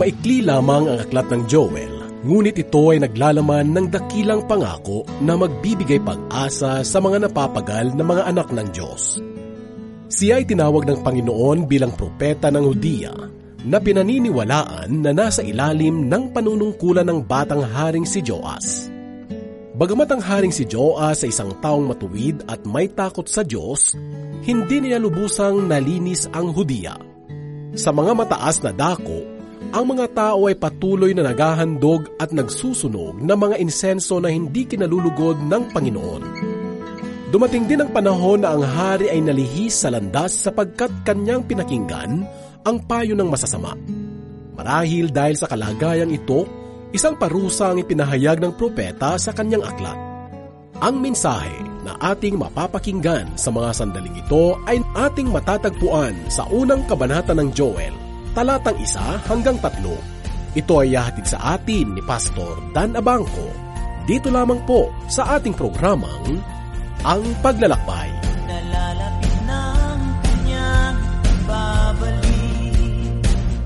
Maikli lamang ang aklat ng Joel, ngunit ito ay naglalaman ng dakilang pangako na magbibigay pag-asa sa mga napapagal na mga anak ng Diyos. Siya ay tinawag ng Panginoon bilang propeta ng Hudiya na pinaniniwalaan na nasa ilalim ng panunungkulan ng batang haring si Joas. Bagamat ang haring si Joas ay isang taong matuwid at may takot sa Diyos, hindi niya lubusang nalinis ang Hudiya. Sa mga mataas na dako, ang mga tao ay patuloy na naghahandog at nagsusunog ng mga insenso na hindi kinalulugod ng Panginoon. Dumating din ang panahon na ang hari ay nalihis sa landas sapagkat kanyang pinakinggan ang payo ng masasama. Marahil dahil sa kalagayang ito, isang parusa ang ipinahayag ng propeta sa kanyang aklat. Ang mensahe na ating mapapakinggan sa mga sandaling ito ay ating matatagpuan sa unang kabanata ng Joel, talatang 1 hanggang 3. Ito ay hahatid sa atin ni Pastor Dan Abangco. Dito lamang po sa ating programang Ang Paglalakbay. Nalalapit ng kanyang babalik.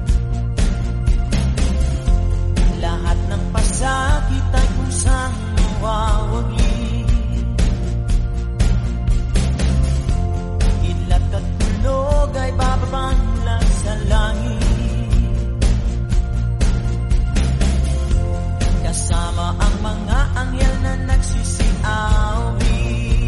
Lahat ng pasakit ay kusang mawawagi. Ilat at tulog ay bababang lang sa langit. Kasama ang mga anghel na nagsisiawi.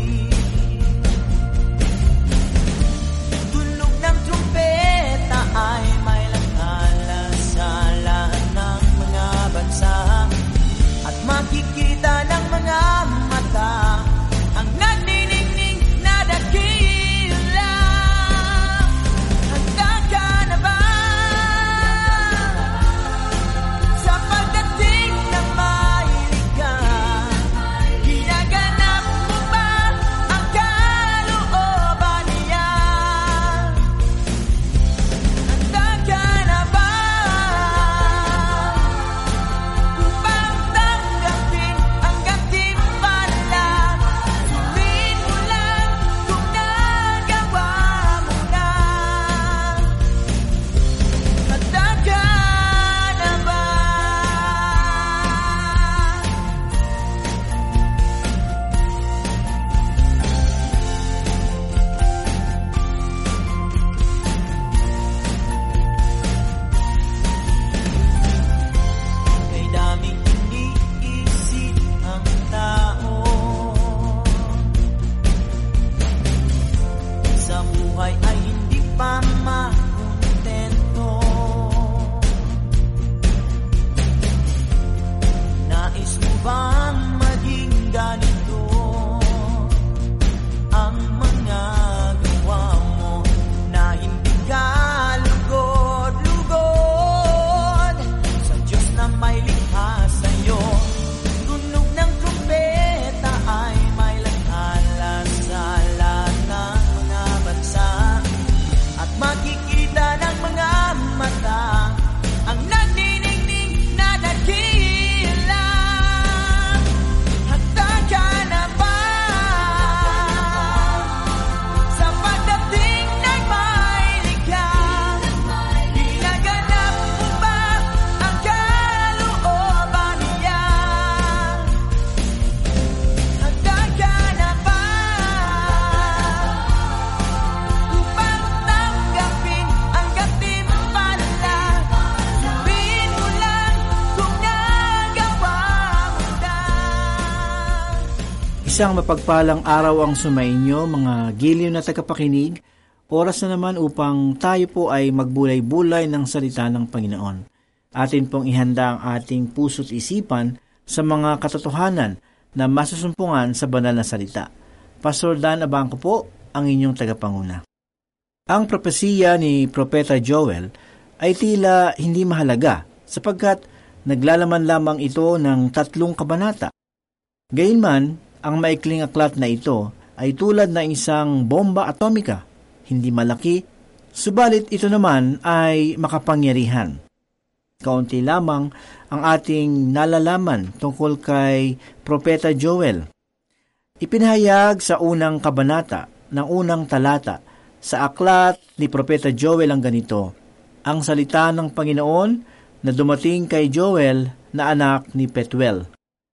Tunog ng trumpeta ay may langhala sa lahat ng mga bansa. At makikita ng mga mata ang nagniningning na dakila. Handa ka na ba sa pagdating ng mailiga? Ginaganap mo ba ang kalooban niya? Handa ka na ba upang tanggapin ang gantimpala? Sundin mo lang kung nagawa mo na. Handa ka na ba? Kay daming iniisip ang tao. Sa buhay ay hindi pa makontento. Nais mo bang maging ganito? Ang mga gawa mo na hindi ka lugod-lugod sa Diyos na may likha sa'yo. Tunog ng trumpeta ay may langhala sa lahat ng mga bansa. At makikita ng mga mata ang nagniningning na dakila. Handa ka na ba sa pagdating ng mailiga? Ginaganap mo ba ang kalooban niya? Handa ka na ba upang tanggapin ang gantimpala? Sabihin mo lang kung nagawa mo na. Isang mapagpalang araw ang sumainyo, mga giliw na tagapakinig. Oras na naman upang tayo po ay magbulay-bulay ng salita ng Panginoon. Atin pong ihanda ang ating puso't isipan sa mga katotohanan na masusumpungan sa banal na salita. Pastor Dan Abangco po, ang inyong tagapanguna. Ang propesiya ni Propeta Joel ay tila hindi mahalaga sapagkat naglalaman lamang ito ng 3 kabanata. Gayunman, ang maikling aklat na ito ay tulad na isang bomba atomika, hindi malaki, subalit ito naman ay makapangyarihan. Kaunti lamang ang ating nalalaman tungkol kay Propeta Joel. Ipinahayag sa unang kabanata ng unang talata sa aklat ni Propeta Joel ang ganito: Ang salita ng Panginoon na dumating kay Joel na anak ni Petuel.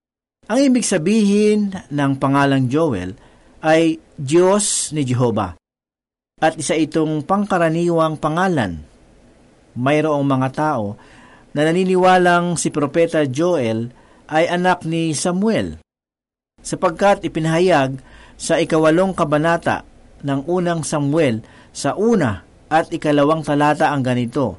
Ang ibig sabihin ng pangalang Joel ay Diyos ni Jehova, at isa itong pangkaraniwang pangalan. Mayroong mga tao na naniniwalang si Propeta Joel ay anak ni Samuel, sapagkat ipinahayag sa 8 kabanata ng unang Samuel sa 1 at 2 talata ang ganito: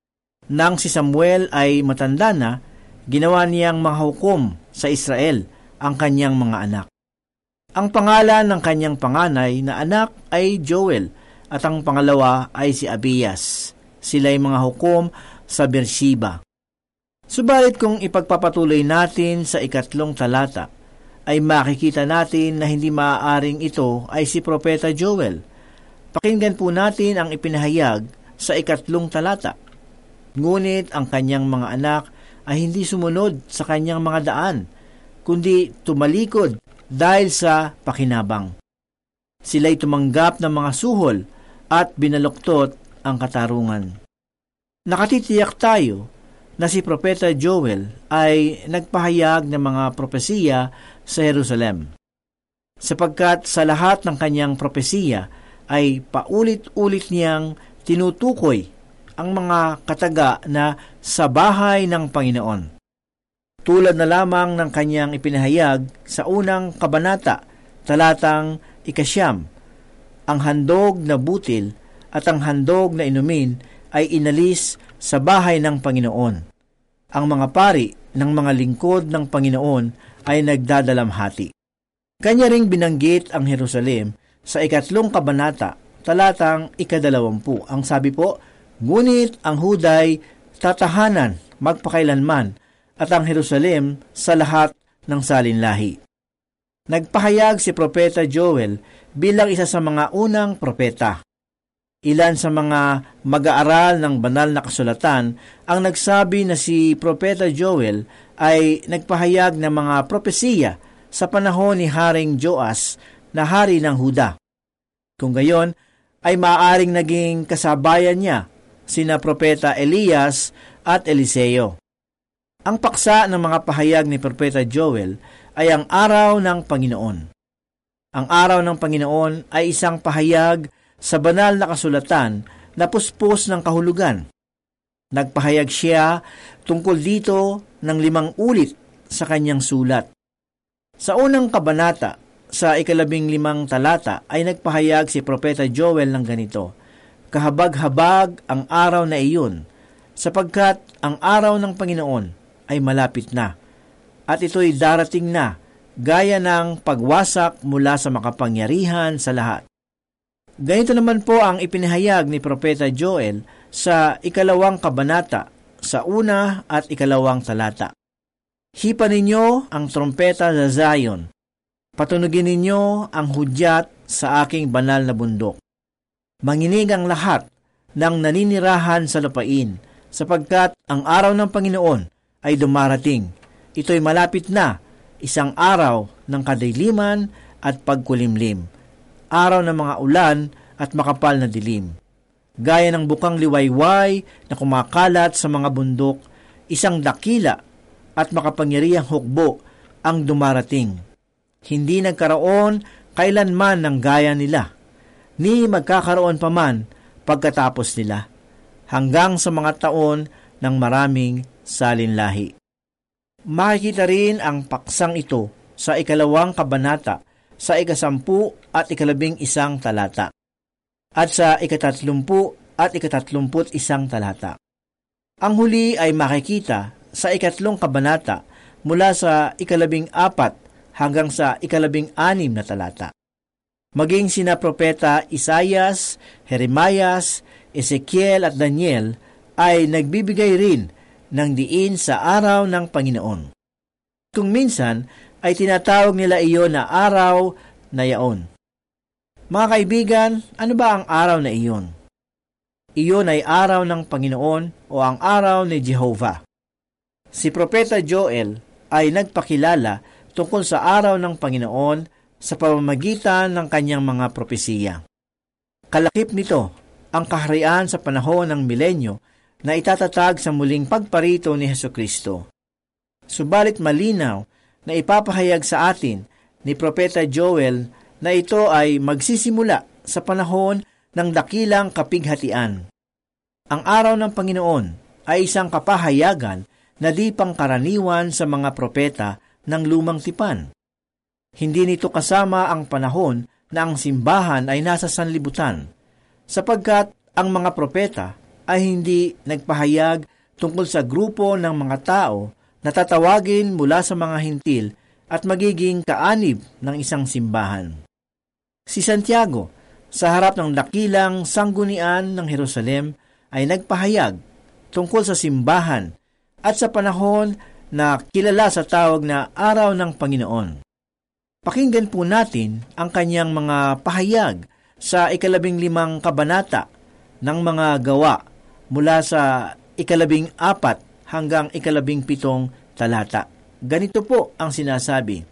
Nang si Samuel ay matanda na, ginawa niyang mahukom sa Israel ang kanyang mga anak. Ang pangalan ng kanyang panganay na anak ay Joel, at ang pangalawa ay si Abias. Sila'y mga hukom sa Beersheba. Subalit kung ipagpapatuloy natin sa 3 talata, ay makikita natin na hindi maaaring ito ay si Propeta Joel. Pakinggan po natin ang ipinahayag sa 3 talata. Ngunit ang kanyang mga anak ay hindi sumunod sa kanyang mga daan, kundi tumalikod dahil sa pakinabang. Sila'y tumanggap ng mga suhol at binaluktot ang katarungan. Nakatitiyak tayo na si Propeta Joel ay nagpahayag ng mga propesiya sa Jerusalem, sapagkat sa lahat ng kanyang propesiya ay paulit-ulit niyang tinutukoy ang mga kataga na sa bahay ng Panginoon. Tulad na lamang ng kanyang ipinahayag sa unang kabanata, talatang 9, ang handog na butil at ang handog na inumin ay inalis sa bahay ng Panginoon. Ang mga pari ng mga lingkod ng Panginoon ay nagdadalamhati. Kanya ring binanggit ang Jerusalem sa 3 kabanata, talatang 20. Ang sabi po, ngunit ang Huday tatahanan magpakailanman, at ang Jerusalem sa lahat ng salinlahi. Nagpahayag si Propeta Joel bilang isa sa mga unang propeta. Ilan sa mga mag-aaral ng banal na kasulatan ang nagsabi na si Propeta Joel ay nagpahayag ng mga propesiya sa panahon ni Haring Joas na hari ng Huda. Kung gayon, ay maaaring naging kasabayan niya sina Propeta Elias at Eliseo. Ang paksa ng mga pahayag ni Propeta Joel ay ang araw ng Panginoon. Ang araw ng Panginoon ay isang pahayag sa banal na kasulatan na puspos ng kahulugan. Nagpahayag siya tungkol dito ng 5 ulit sa kanyang sulat. Sa unang kabanata, sa 15 talata, ay nagpahayag si Propeta Joel ng ganito: Kahabag-habag ang araw na iyon, sapagkat ang araw ng Panginoon ay malapit na, at ito'y darating na, gaya ng pagwasak mula sa makapangyarihan sa lahat. Ganito naman po ang ipinahayag ni Propeta Joel sa 2 kabanata, sa 1 at 2 talata. Hipan ninyo ang trompeta sa Zion, patunugin ninyo ang hudyat sa aking banal na bundok. Manginig ang lahat ng naninirahan sa lupain, sapagkat ang araw ng Panginoon ay dumarating. Ito'y malapit na, isang araw ng kadiliman at pagkulimlim, araw ng mga ulan at makapal na dilim. Gaya ng bukang liwayway na kumakalat sa mga bundok, isang dakila at makapangyarihang hukbo ang dumarating. Hindi nagkaroon kailanman ng gaya nila, ni magkakaroon pa man pagkatapos nila, hanggang sa mga taon ng maraming salinlahi. Makikita rin ang paksang ito sa 2 kabanata, sa 10 at 11 talata, at sa 30 at 31 talata. Ang huli ay makikita sa 3 kabanata mula sa 14 hanggang sa 16 na talata. Maging sina Propeta Isaias, Jeremias, Ezekiel at Daniel ay nagbibigay rin ng diin sa araw ng Panginoon. Kung minsan ay tinatawag nila iyon na araw na yaon. Mga kaibigan, ano ba ang araw na iyon? Iyon ay araw ng Panginoon o ang araw ni Jehovah. Si Propeta Joel ay nagpakilala tungkol sa araw ng Panginoon sa pamamagitan ng kanyang mga propesiya. Kalakip nito ang kaharian sa panahon ng milenyo na itatatag sa muling pagparito ni Hesukristo. Subalit malinaw na ipapahayag sa atin ni Propeta Joel na ito ay magsisimula sa panahon ng dakilang kapighatian. Ang araw ng Panginoon ay isang kapahayagan na di pangkaraniwan sa mga propeta ng lumang tipan. Hindi nito kasama ang panahon na ang simbahan ay nasa sanlibutan, sapagkat ang mga propeta ay hindi nagpahayag tungkol sa grupo ng mga tao na tatawagin mula sa mga hintil at magiging kaanib ng isang simbahan. Si Santiago, sa harap ng dakilang sanggunian ng Jerusalem, ay nagpahayag tungkol sa simbahan at sa panahon na kilala sa tawag na Araw ng Panginoon. Pakinggan po natin ang kanyang mga pahayag sa 15 kabanata ng mga gawa mula sa 14 hanggang 17 talata. Ganito po ang sinasabi.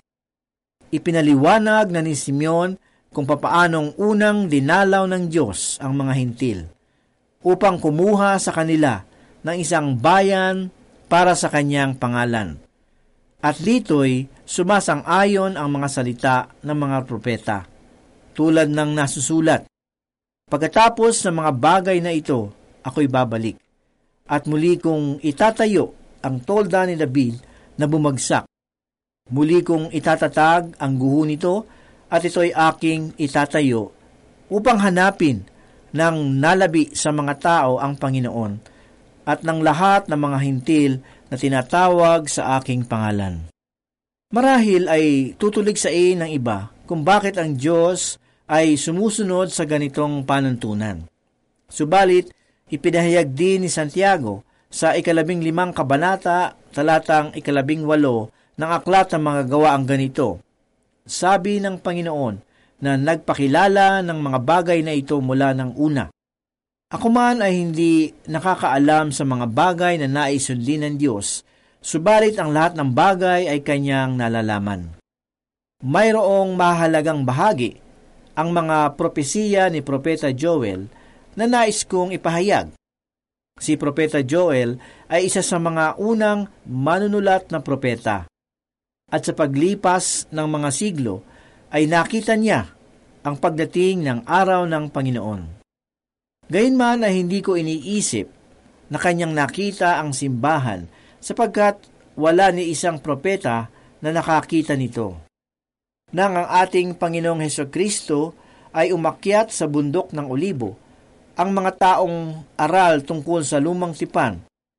Ipinaliwanag na ni Simeon kung papaanong unang dinalaw ng Diyos ang mga hintil upang kumuha sa kanila ng isang bayan para sa kanyang pangalan. At dito'y sumasang-ayon ang mga salita ng mga propeta, tulad ng nasusulat. Pagkatapos ng mga bagay na ito, ako'y babalik, at muli kong itatayo ang tolda ni David na bumagsak. Muli kong itatatag ang guho nito, at ito'y aking itatayo upang hanapin ng nalabi sa mga tao ang Panginoon at ng lahat ng mga hintil na tinatawag sa aking pangalan. Marahil ay tutulig sa ng iba kung bakit ang Diyos ay sumusunod sa ganitong panuntunan. Subalit, ipinahayag din ni Santiago sa 15 kabanata, talatang 18 ng aklat ng mga gawa ang ganito. Sabi ng Panginoon na nagpakilala ng mga bagay na ito mula ng una. Ako man ay hindi nakakaalam sa mga bagay na naisundin ng Diyos, subalit ang lahat ng bagay ay kanyang nalalaman. Mayroong mahalagang bahagi ang mga propesiya ni Propeta Joel na nais kong ipahayag. Si Propeta Joel ay isa sa mga unang manunulat na propeta. At sa paglipas ng mga siglo, ay nakita niya ang pagdating ng araw ng Panginoon. Gayunman ay hindi ko iniisip na kanyang nakita ang simbahan sapagkat wala ni isang propeta na nakakita nito. Nang ang ating Panginoong Hesukristo ay umakyat sa bundok ng Olibo, ang mga taong aral tungkol sa lumang tipan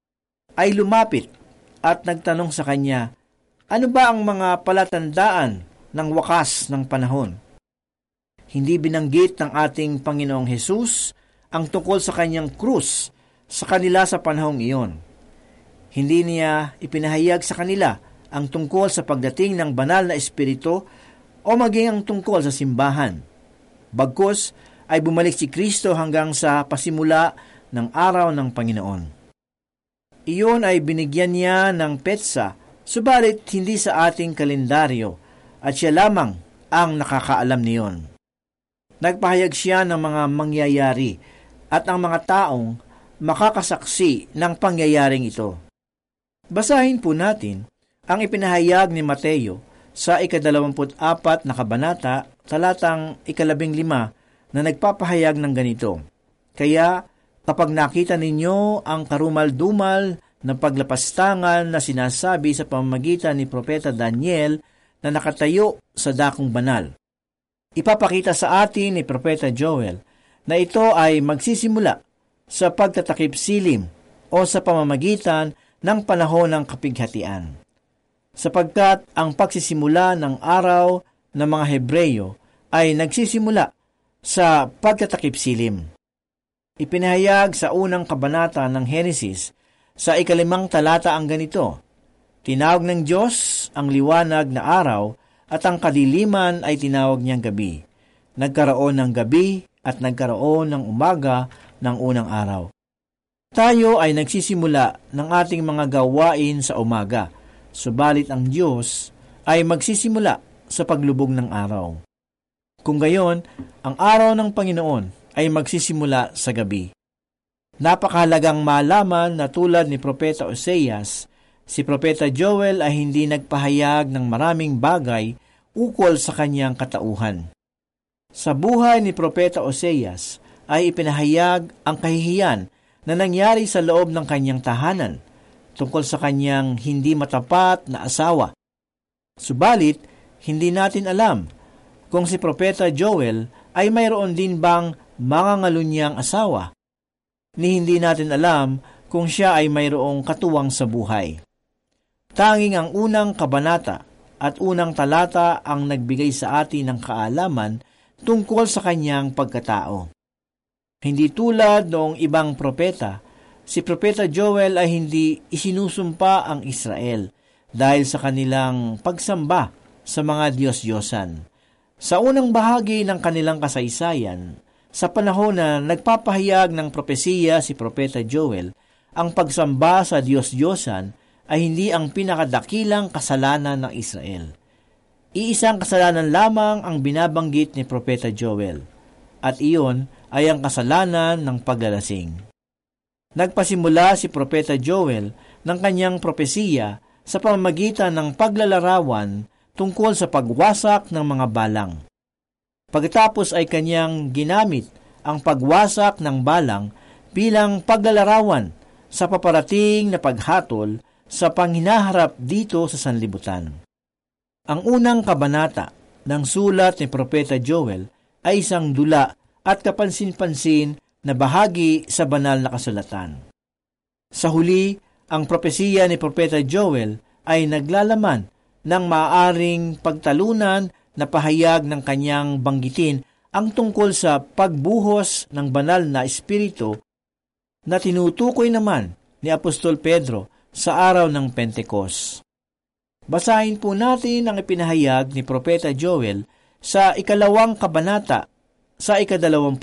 ay lumapit at nagtanong sa kanya, ano ba ang mga palatandaan ng wakas ng panahon? Hindi binanggit ng ating Panginoong Hesus ang tungkol sa kanyang krus sa kanila sa panahong iyon. Hindi niya ipinahayag sa kanila ang tungkol sa pagdating ng banal na espiritu o maging ang tungkol sa simbahan. Bagkus ay bumalik si Kristo hanggang sa pasimula ng araw ng Panginoon. Iyon ay binigyan niya ng petsa, subalit hindi sa ating kalendaryo, at siya lamang ang nakakaalam niyon. Nagpahayag siya ng mga mangyayari at ang mga taong makakasaksi ng pangyayaring ito. Basahin po natin ang ipinahayag ni Mateo sa 24 na kabanata, talatang 15 na nagpapahayag ng ganito. Kaya kapag nakita ninyo ang karumal-dumal na paglapastangan na sinasabi sa pamamagitan ni Propeta Daniel na nakatayo sa dakong banal, ipapakita sa atin ni Propeta Joel na ito ay magsisimula sa pagtatakip silim o sa pamamagitan ng panahon ng kapighatian. Sapagkat ang pagsisimula ng araw ng mga Hebreyo ay nagsisimula sa pagtatakip silim. Ipinahayag sa unang kabanata ng Henesis sa 5 talata ang ganito, tinawag ng Diyos ang liwanag na araw at ang kadiliman ay tinawag niyang gabi. Nagkaroon ng gabi at nagkaroon ng umaga ng unang araw. Tayo ay nagsisimula ng ating mga gawain sa umaga, subalit ang Diyos ay magsisimula sa paglubog ng araw. Kung gayon, ang araw ng Panginoon ay magsisimula sa gabi. Napakahalagang malaman na tulad ni Propeta Oseas, si Propeta Joel ay hindi nagpahayag ng maraming bagay ukol sa kanyang katauhan. Sa buhay ni Propeta Oseas ay ipinahayag ang kahihiyan na nangyari sa loob ng kanyang tahanan tungkol sa kanyang hindi matapat na asawa. Subalit, hindi natin alam kung si Propeta Joel ay mayroon din bang mga ngalunyang asawa, ni hindi natin alam kung siya ay mayroong katuwang sa buhay. Tanging ang unang kabanata at unang talata ang nagbigay sa atin ng kaalaman tungkol sa kanyang pagkatao. Hindi tulad noong ibang propeta, si Propeta Joel ay hindi isinusumpa ang Israel dahil sa kanilang pagsamba sa mga Diyos-Diyosan. Sa unang bahagi ng kanilang kasaysayan, sa panahon na nagpapahayag ng propesiya si Propeta Joel, ang pagsamba sa Diyos-Diyosan ay hindi ang pinakadakilang kasalanan ng Israel. Iisang kasalanan lamang ang binabanggit ni Propeta Joel, at iyon ay ang kasalanan ng paglalasing. Nagpasimula si Propeta Joel ng kanyang propesiya sa pamamagitan ng paglalarawan tungkol sa pagwasak ng mga balang. Pagkatapos ay kanyang ginamit ang pagwasak ng balang bilang paglalarawan sa paparating na paghatol sa panghinaharap dito sa sanlibutan. Ang unang kabanata ng sulat ni Propeta Joel ay isang dula at kapansin-pansin na bahagi sa banal na kasulatan. Sa huli, ang propesiya ni Propeta Joel ay naglalaman ng maaaring pagtalunan na pahayag ng kanyang banggitin ang tungkol sa pagbuhos ng banal na espiritu na tinutukoy naman ni Apostol Pedro sa araw ng Pentecost. Basahin po natin ang ipinahayag ni Propeta Joel sa 2 kabanata, sa 28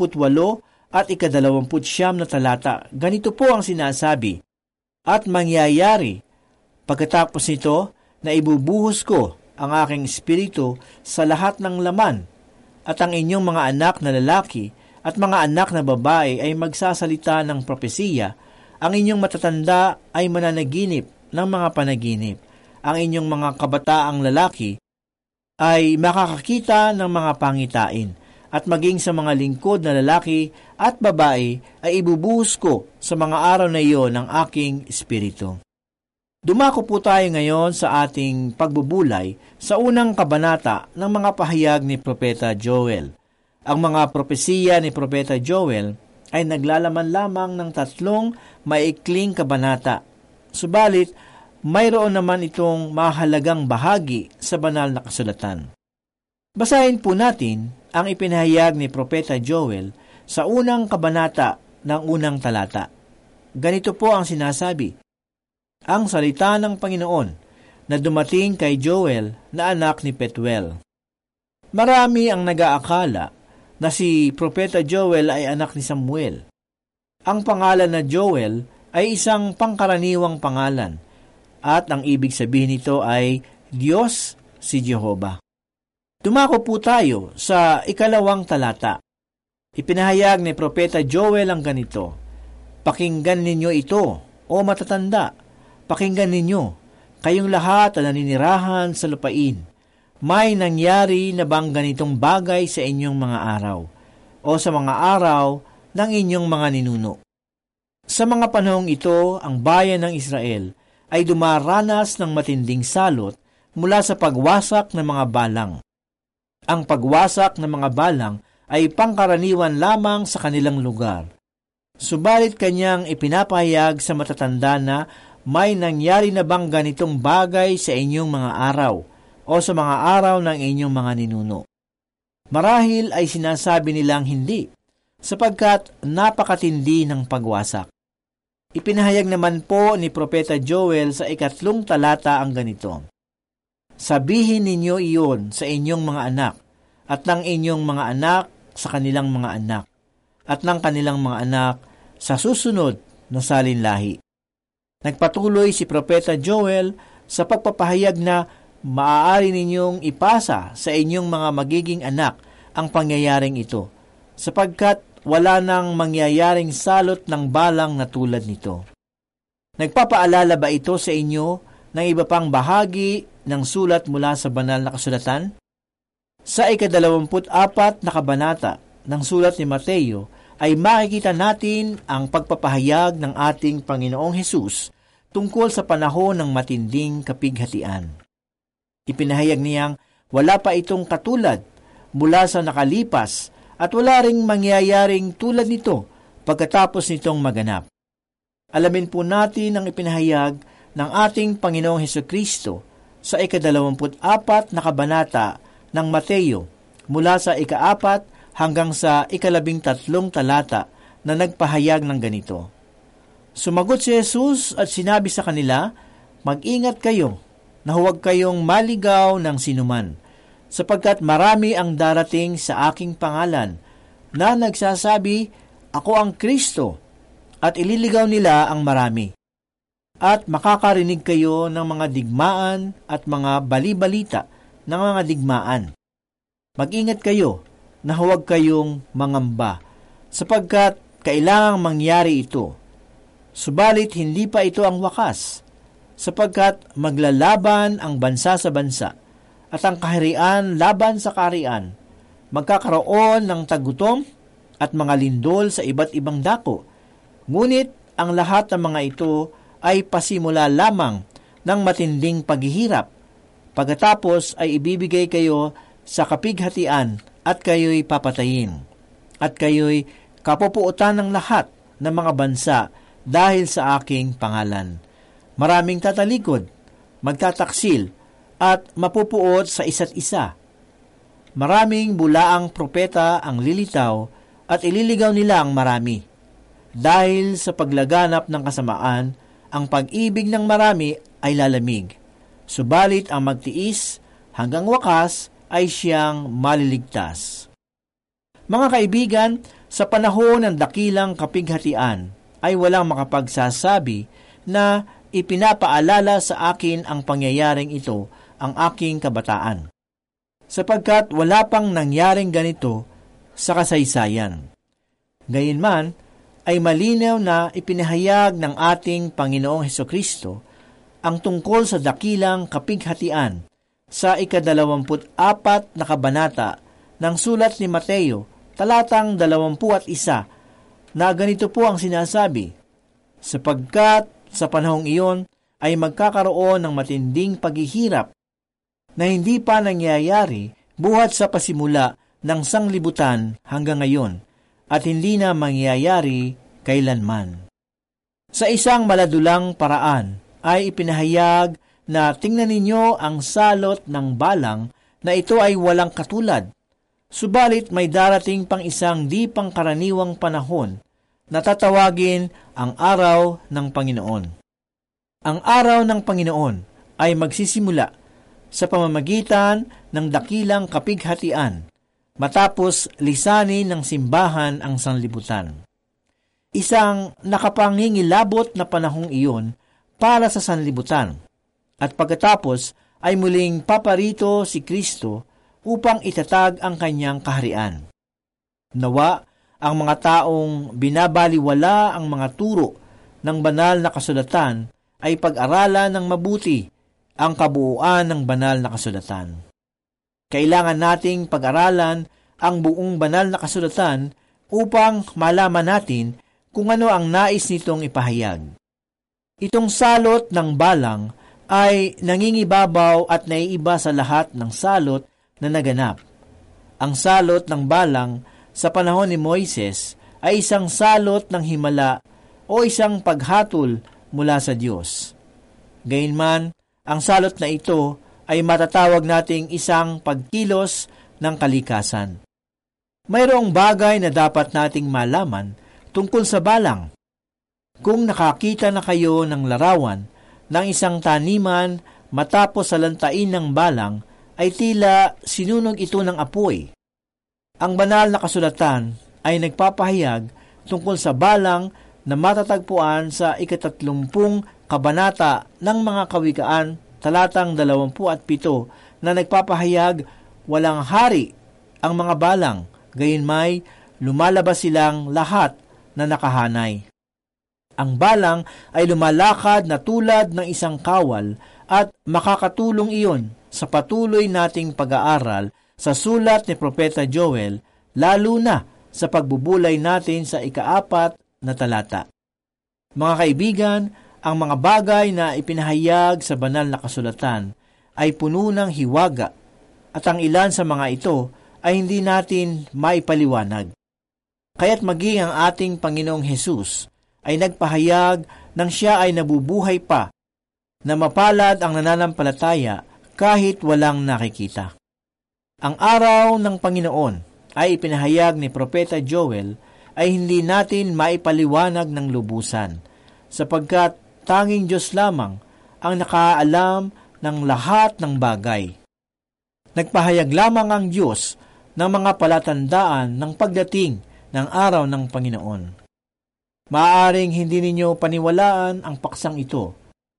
at 29 na talata. Ganito po ang sinasabi, "At mangyayari, pagkatapos nito, na ibubuhos ko ang aking espiritu sa lahat ng laman, at ang inyong mga anak na lalaki at mga anak na babae ay magsasalita ng propesiya, ang inyong matatanda ay mananaginip ng mga panaginip, ang inyong mga kabataang lalaki ay makakakita ng mga pangitain, at maging sa mga lingkod na lalaki at babae ay ibubuhos ko sa mga araw na iyon ng aking espiritu." Dumako po tayo ngayon sa ating pagbubulay sa unang kabanata ng mga pahayag ni Propeta Joel. Ang mga propesiya ni Propeta Joel ay naglalaman lamang ng 3 maikling kabanata. Subalit, mayroon naman itong mahalagang bahagi sa banal na kasulatan. Basahin po natin ang ipinahayag ni Propeta Joel sa unang kabanata ng unang talata. Ganito po ang sinasabi, "Ang salita ng Panginoon na dumating kay Joel na anak ni Petuel." Marami ang nag-aakala na si Propeta Joel ay anak ni Samuel. Ang pangalan na Joel ay isang pangkaraniwang pangalan, at ang ibig sabihin nito ay Diyos si Jehovah. Dumako po tayo sa 2 talata. Ipinahayag ni Propeta Joel ang ganito, "Pakinggan ninyo ito, o matatanda, pakinggan ninyo, kayong lahat na naninirahan sa lupain. May nangyari na bang ganitong bagay sa inyong mga araw, o sa mga araw ng inyong mga ninuno?" Sa mga panahong ito, ang bayan ng Israel ay dumaranas ng matinding salot mula sa pagwasak ng mga balang. Ang pagwasak ng mga balang ay pangkaraniwan lamang sa kanilang lugar. Subalit kanyang ipinapahayag sa matatanda na may nangyari na bang ganitong bagay sa inyong mga araw o sa mga araw ng inyong mga ninuno. Marahil ay sinasabi nilang hindi, sapagkat napakatindi ng pagwasak. Ipinahayag naman po ni Propeta Joel sa 3 talata ang ganito, "Sabihin ninyo iyon sa inyong mga anak, at ng inyong mga anak sa kanilang mga anak, at ng kanilang mga anak sa susunod na salinlahi." Nagpatuloy si Propeta Joel sa pagpapahayag na maaari ninyong ipasa sa inyong mga magiging anak ang pangyayaring ito, sapagkat wala nang mangyayaring salot ng balang na tulad nito. Nagpapaalala ba ito sa inyo ng iba pang bahagi ng sulat mula sa banal na kasulatan? Sa 24 na kabanata ng sulat ni Mateo ay makikita natin ang pagpapahayag ng ating Panginoong Hesus tungkol sa panahon ng matinding kapighatian. Ipinahayag niyang wala pa itong katulad mula sa nakalipas at wala ring mangyayaring tulad nito pagkatapos nitong maganap. Alamin po natin ang ipinahayag ng ating Panginoong Hesukristo sa 24 na kabanata ng Mateo mula sa 4 hanggang sa 13 talata na nagpahayag ng ganito. Sumagot si Jesus at sinabi sa kanila, mag-ingat kayo na huwag kayong maligaw ng sinuman, sapagkat marami ang darating sa aking pangalan na nagsasabi, ako ang Kristo, at ililigaw nila ang marami. At makakarinig kayo ng mga digmaan at mga bali-balita ng mga digmaan. Mag-ingat kayo na huwag kayong mangamba, sapagkat kailangang mangyari ito. Subalit hindi pa ito ang wakas, sapagkat maglalaban ang bansa sa bansa, at ang kaharian laban sa kaharian. Magkakaroon ng tagutom at mga lindol sa iba't ibang dako. Ngunit ang lahat ng mga ito ay pasimula lamang ng matinding paghihirap. Pagkatapos ay ibibigay kayo sa kapighatian at kayo'y papatayin. At kayo'y kapupuutan ng lahat ng mga bansa dahil sa aking pangalan. Maraming tatalikod, magtataksil, at mapupuot sa isa't isa. Maraming bulaang propeta ang lilitaw at ililigaw nila ang marami. Dahil sa paglaganap ng kasamaan, ang pag-ibig ng marami ay lalamig. Subalit ang magtiis hanggang wakas ay siyang maliligtas. Mga kaibigan, sa panahon ng dakilang kapighatian ay walang makapagsasabi na ipinapaalala sa akin ang pangyayaring ito ang aking kabataan, sapagkat wala pang nangyaring ganito sa kasaysayan. Gayunman, ay malinaw na ipinahayag ng ating Panginoong Hesukristo ang tungkol sa dakilang kapighatian sa 24 na kabanata ng sulat ni Mateo, talatang 21, na ganito po ang sinasabi, sapagkat sa panahong iyon ay magkakaroon ng matinding paghihirap na hindi pa nangyayari buhat sa pasimula ng sanglibutan hanggang ngayon, at hindi na mangyayari kailanman. Sa isang maladulang paraan ay ipinahayag na tingnan ninyo ang salot ng balang na ito ay walang katulad. Subalit may darating pang isang di pangkaraniwang panahon na tatawagin ang araw ng Panginoon. Ang araw ng Panginoon ay magsisimula sa pamamagitan ng dakilang kapighatian matapos lisanin ng simbahan ang sanlibutan. Isang nakapangingilabot na panahong iyon para sa sanlibutan, at pagkatapos ay muling paparito si Kristo upang itatag ang kanyang kaharian. Nawa ang mga taong binabaliwala ang mga turo ng banal na kasulatan ay pag-aralan ng mabuti ang kabuuan ng banal na kasulatan. Kailangan nating pag-aralan ang buong banal na kasulatan upang malaman natin kung ano ang nais nitong ipahayag. Itong salot ng balang ay nangingibabaw at naiiba sa lahat ng salot na naganap. Ang salot ng balang sa panahon ni Moises ay isang salot ng himala o isang paghatol mula sa Diyos. Gayunman, ang salot na ito ay matatawag nating isang pagkilos ng kalikasan. Mayroong bagay na dapat nating malaman tungkol sa balang. Kung nakakita na kayo ng larawan ng isang taniman matapos salantain ng balang, ay tila sinunog ito ng apoy. Ang banal na kasulatan ay nagpapahayag tungkol sa balang na matatagpuan sa 30 kabanata ng mga kawikaan, talatang 27, na nagpapahayag walang hari ang mga balang, gayunmay lumalabas silang lahat na nakahanay. Ang balang ay lumalakad na tulad ng isang kawal at makakatulong iyon sa patuloy nating pag-aaral sa sulat ni Propeta Joel, lalo na sa pagbubulay natin sa 4 na talata. Mga kaibigan, ang mga bagay na ipinahayag sa banal na kasulatan ay puno ng hiwaga at ang ilan sa mga ito ay hindi natin maipaliwanag. Kaya't maging ang ating Panginoong Hesus ay nagpahayag nang siya ay nabubuhay pa na mapalad ang nananampalataya kahit walang nakikita. Ang araw ng Panginoon ay ipinahayag ni Propeta Joel ay hindi natin maipaliwanag ng lubusan, sapagkat tanging Diyos lamang ang nakaalam ng lahat ng bagay. Nagpahayag lamang ang Diyos ng mga palatandaan ng pagdating ng araw ng Panginoon. Maaaring hindi ninyo paniwalaan ang paksang ito,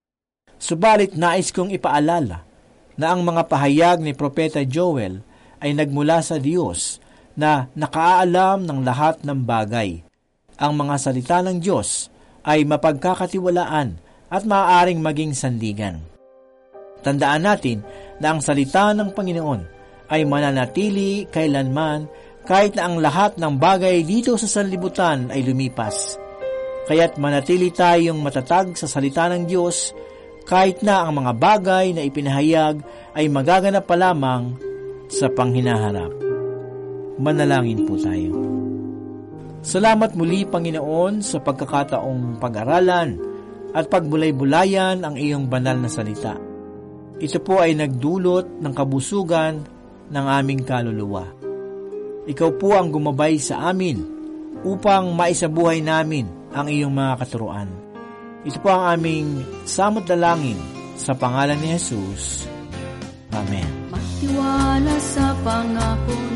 subalit nais kong ipaalala na ang mga pahayag ni Propeta Joel ay nagmula sa Diyos na nakaalam ng lahat ng bagay. Ang mga salita ng Diyos ay mapagkakatiwalaan at maaaring maging sandigan. Tandaan natin na ang salita ng Panginoon ay mananatili kailanman kahit na ang lahat ng bagay dito sa sanlibutan ay lumipas. Kaya't manatili tayong matatag sa salita ng Diyos kahit na ang mga bagay na ipinahayag ay magaganap pa lamang sa panghinaharap. Manalangin po tayo. Salamat muli, Panginoon, sa pagkakataong pag-aralan at pagbulay-bulayan ang iyong banal na salita. Ito po ay nagdulot ng kabusugan ng aming kaluluwa. Ikaw po ang gumabay sa amin upang maisabuhay namin ang iyong mga katuruan. Ito po ang aming samot dalangin sa pangalan ni Jesus. Amen. Magtiwala sa pangako